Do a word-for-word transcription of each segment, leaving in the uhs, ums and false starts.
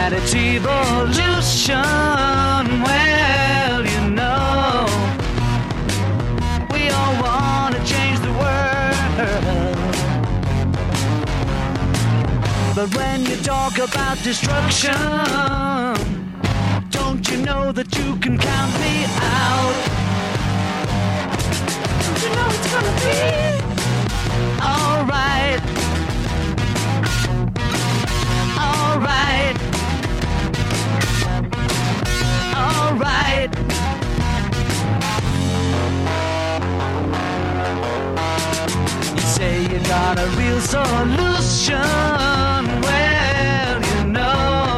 that it's evolution. Well, you know, we all want to change the world. But when you talk about destruction, don't you know that you can count me out? Don't you know it's gonna be alright? Alright. Alright. You say you got a real solution. Well, you know,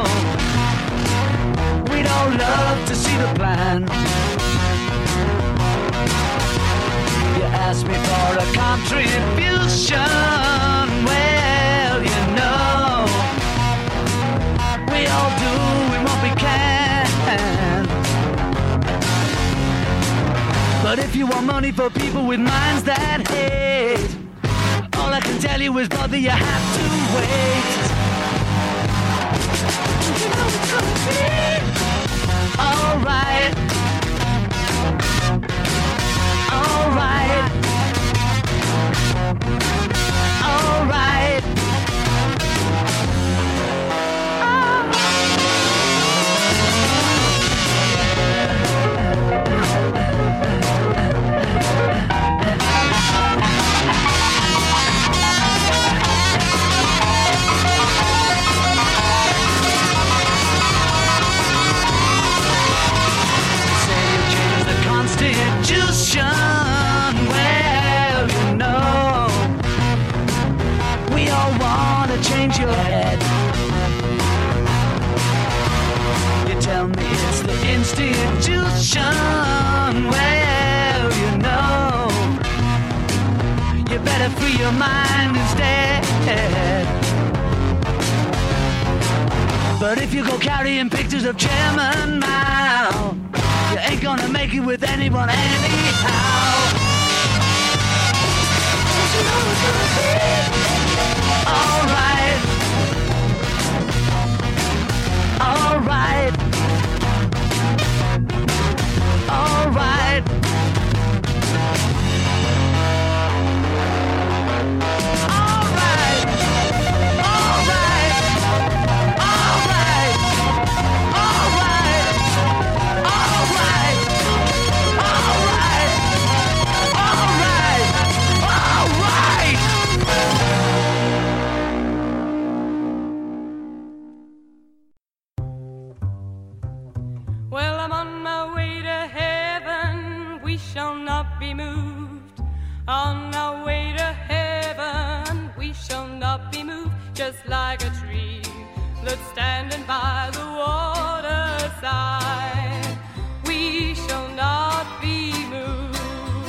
we'd all love to see the plan. You ask me for a contribution. Well, you know, we all doing what we can. But if you want money for people with minds that hate, all I can tell you is, brother, you have to wait. You know it's gonna be alright. Alright. Alright. Constitution, well, you know, we all want to change your head. You tell me it's the institution, well, you know, you better free your mind instead. But if you go carrying pictures of Chairman Mao, you ain't gonna make it with anyone anyhow. Don't you know it's gonna be alright. Alright. Alright. On our way to heaven, we shall not be moved, just like a tree that's standing by the waterside. We shall not be moved.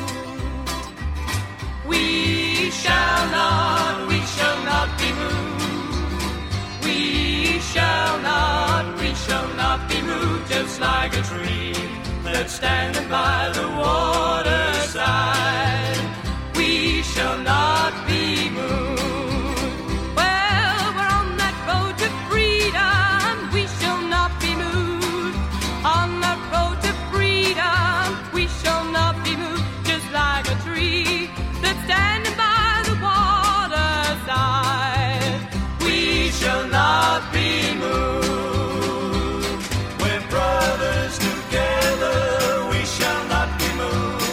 We shall not, we shall not be moved. We shall not, we shall not be moved, just like a tree that's standing by the waterside. We shall not be moved. Well, we're on that road to freedom. We shall not be moved. On that road to freedom, we shall not be moved. Just like a tree that's standing by the waterside. We shall not be moved. We're brothers together. We shall not be moved.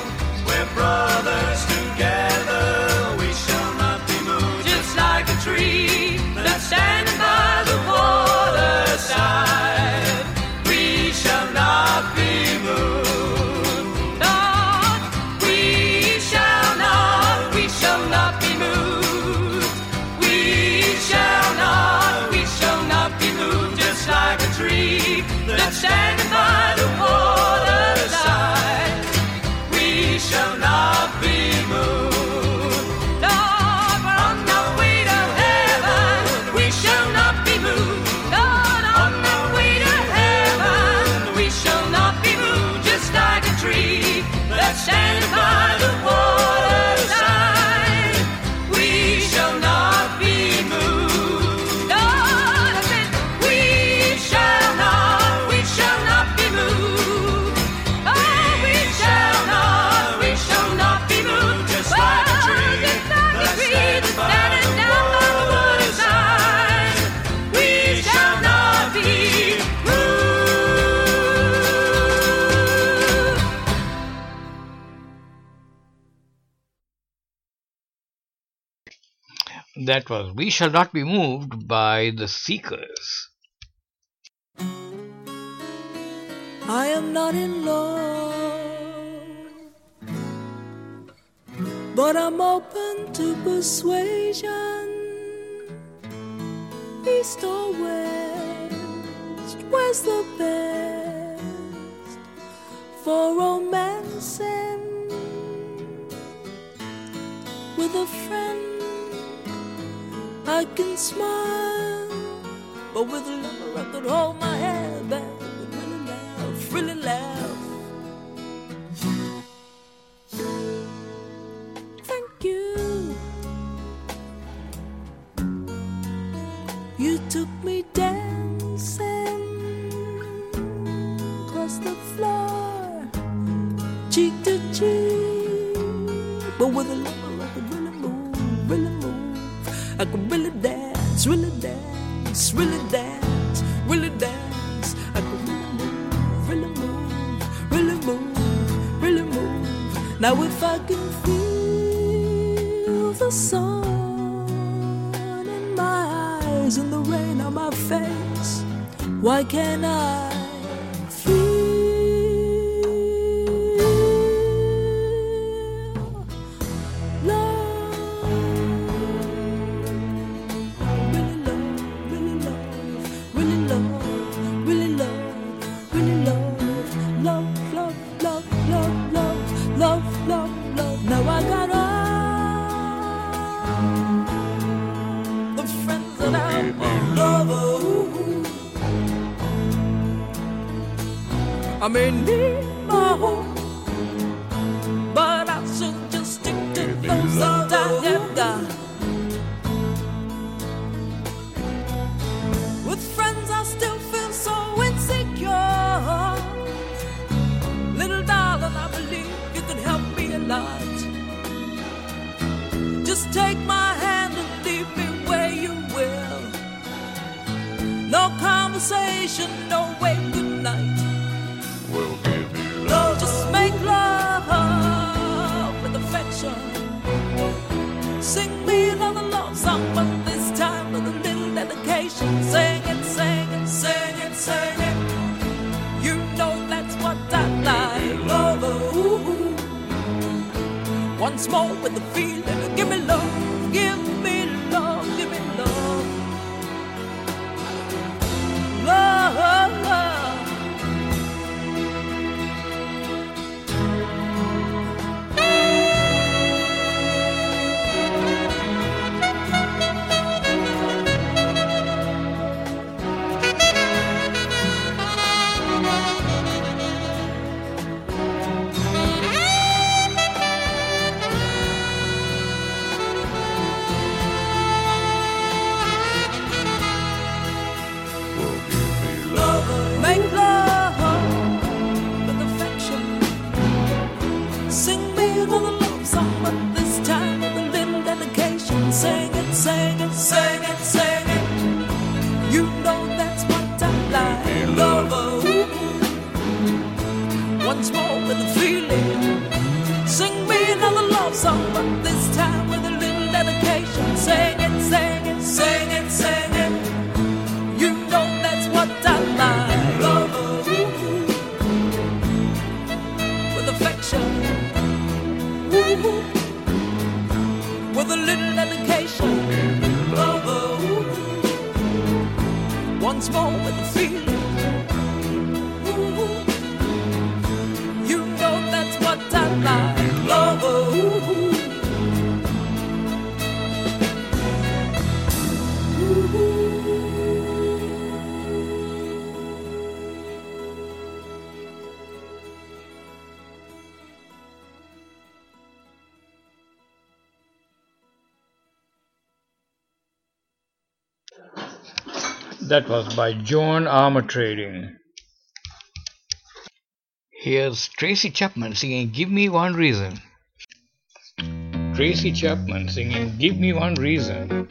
That was We Shall Not Be Moved by The Seekers. I am not in love, but I'm open to persuasion. East or west, where's the best for romancing? With a friend I can smile, but with a lover I could hold my head back and really laugh, really laugh. Thank you. You took me dancing across the floor, cheek to cheek, but with a lover I could really move, really move. I could really dance, really dance, really dance, really dance. I could really move, really move, really move, really move. Now if I can feel the sun in my eyes and the rain on my face, why can't I feel I may need my home, but I should just stick to those that I have got. With friends I still feel so insecure. Little darling, I believe you can help me a lot. Just take my hand and lead me where you will. No conversation, no way, good night. We'll give you love. Just make love with affection. Sing me another love song, but this time with a little dedication. Sing it, sing it, sing it, sing it. You know that's what I like. Love, ooh. Once more with the feeling. Give me love, give me love, give me love. Love, love. Sing it, sing it, sing it. You know that's what I like. Love, ooh. Once more with a feeling. Sing me another love song, but this time with a little dedication. Sing it, sing it, sing it, sing it. You know that's what I like. Love, ooh. With affection, ooh. With a little dedication. Once more with the feeling. Ooh, you know that's what I like. Love, ooh. That was by Joan Armatrading. Here's Tracy Chapman singing Give Me One Reason. Tracy Chapman singing Give Me One Reason.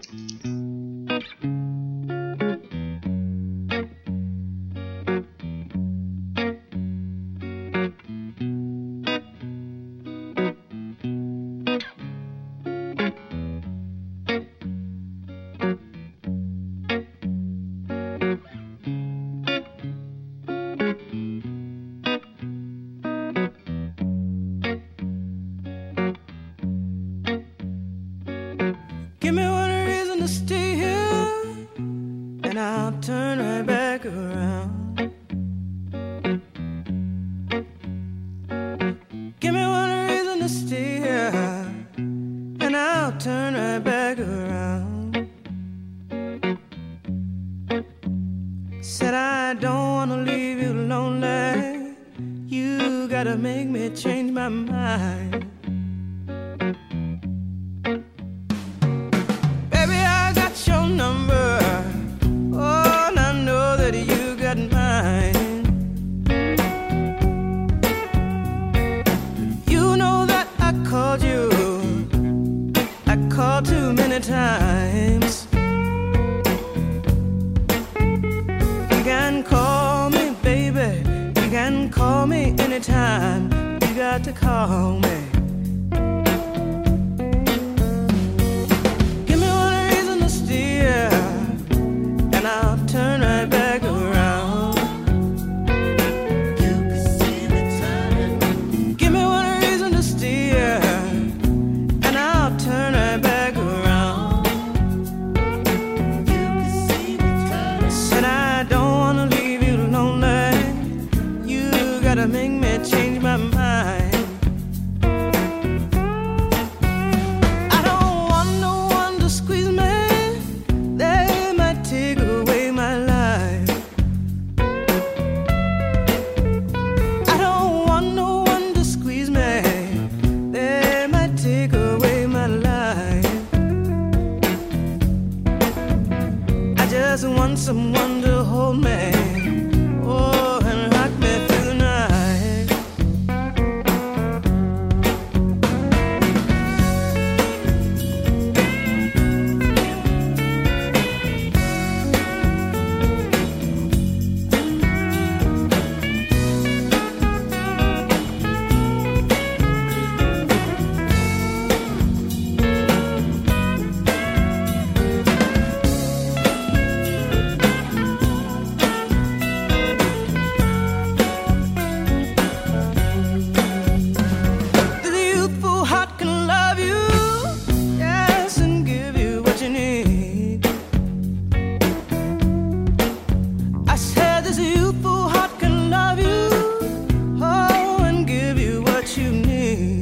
to stay here, and I'll turn right back around. Give me one reason to stay here, and I'll turn right back around. Said I don't wanna leave you lonely. You gotta make me change my mind. Baby, I got your number. Oh, and I know that you got mine. You know that I called you. I called too many times. You can call me, baby. You can call me anytime. You got to call me. Give me one reason to steer, and I'll turn right back around. You can see me turning. Give me one reason to steer, and I'll turn right back around. You can see me turning. Said I don't wanna leave you lonely. You gotta make me change my mind. I don't want no one to squeeze me. They might take away my life. I don't want no one to squeeze me. They might take away my life. I just want someone to hold me. Oh, and rock me through the night. The youthful heart can love you, yes, and give you what you need. I said this youthful heart can love you, oh, and give you what you need.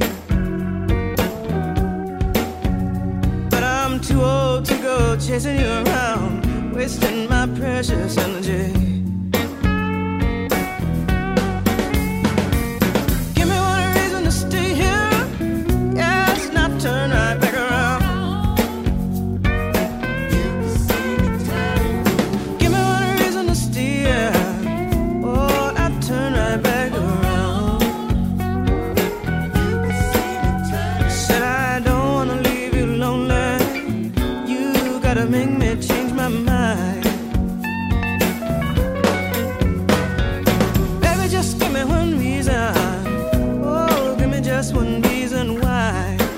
But I'm too old to go chasing you around, wasting my precious energy. Give me one reason to stay here, yes, and I'll turn right back around. Give me one reason to stay here, oh, and I'll turn right back around. Said I don't wanna leave you lonely. You gotta make me change my mind. Baby, just give me one reason. Oh, give me just one reason why.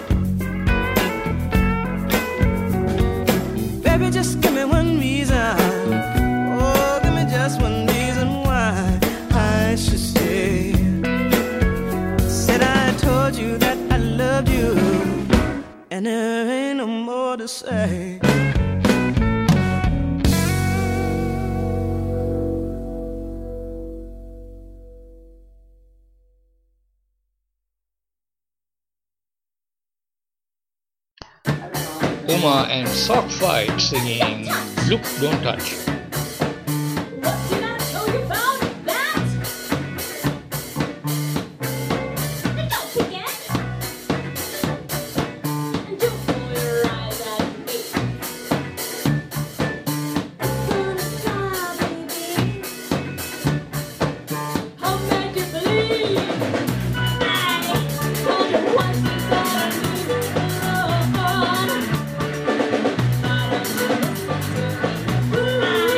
Baby, just give me one reason. Oh, give me just one reason why I should stay. Said I told you that I loved you, and there ain't no more to say. Uma and Sock Fight singing Look, Don't Touch. What did I tell you about that? And don't forget. And don't roll your eyes at me. Gonna try, baby. I'll make you believe. I told you what you gotta do. Love.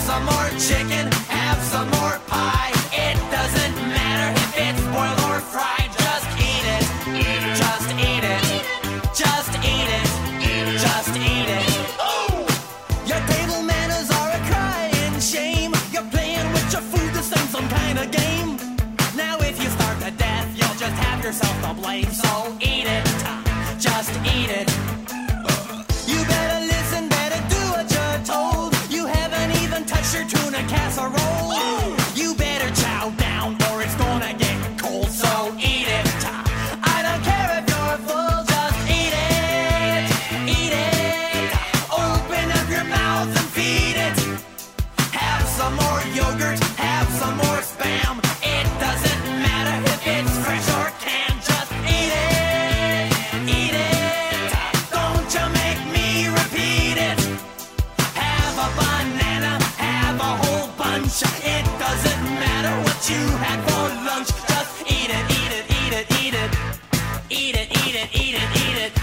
some more chicken, have some more pie. It doesn't matter if it's boiled or fried. Just eat it. Just eat it. Just eat it. Just eat it. Oh! Your table manners are a crying shame. You're playing with your food to sing some kind of game. Now if you starve to death, you'll just have yourself to blame. So eat it. Just eat it. You better listen, better do what you're told. You haven't even touched your tuna casserole. You better chow down or it's gonna get cold. So eat it. I don't care if you're full, just eat it. Eat it. Open up your mouth and feed it. Have some more yogurt, have some more spam. It doesn't matter if it's fresh or canned. Just eat it. Eat it. Don't you make me repeat it. Have a banana, have a whole bunch. It doesn't matter what you had for lunch. Just eat it, eat it, eat it, eat it. Eat it, eat it, eat it, eat it.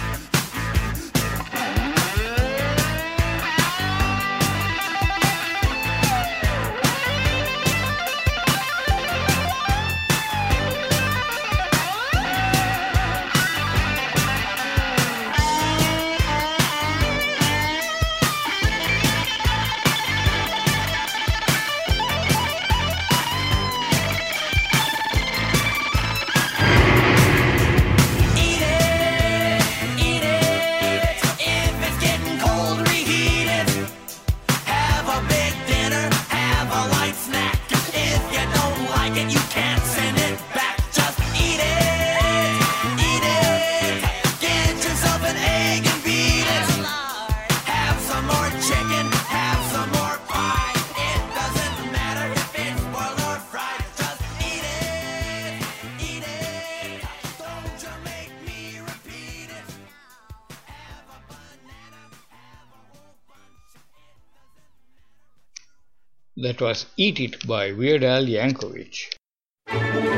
Eat it, eat it. If it's getting cold, reheat it. Have a big dinner, have a light snack. If you don't like it, you can't send it back. Just eat it, eat it. Get yourself an egg and beat it. Have some more chicken, have some more pie. It doesn't matter if it's boiled or fried. Just eat it, eat it. Don't you make me repeat it. Have a banana, have a whole bunch. That was Eat It by Weird Al Yankovic.